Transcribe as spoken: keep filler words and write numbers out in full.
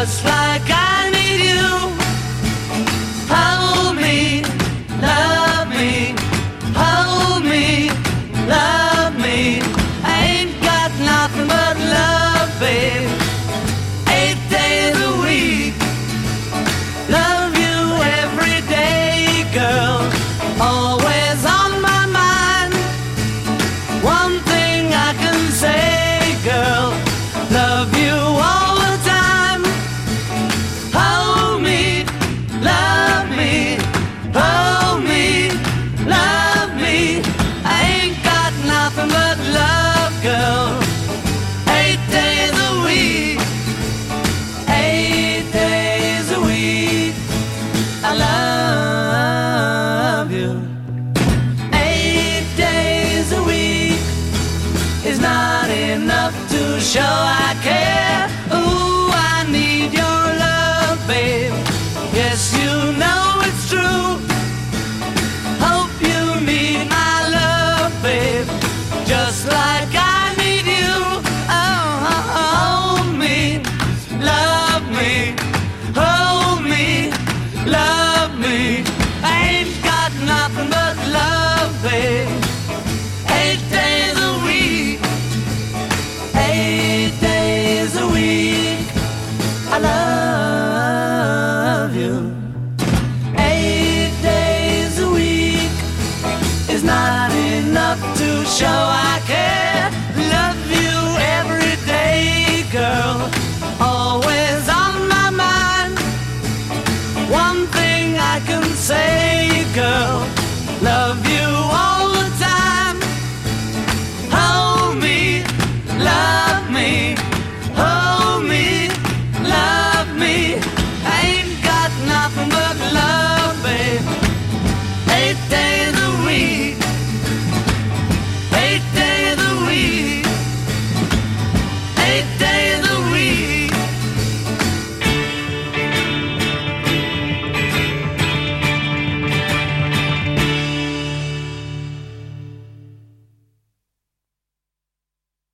just like I need you. Hold me, love me, hold me, love me. I ain't got nothing but love, babe. Eight days a week, love you every day, girl. Always on my mind. One thing I can say, girl, love you all the time. Hold me, love me, hold me, love me. I ain't got nothing but love, girl. Eight days a week, eight days a week, I love you. Eight days a week is not enough to show I care. Ooh, I need your love, babe. Yes, you know it's true.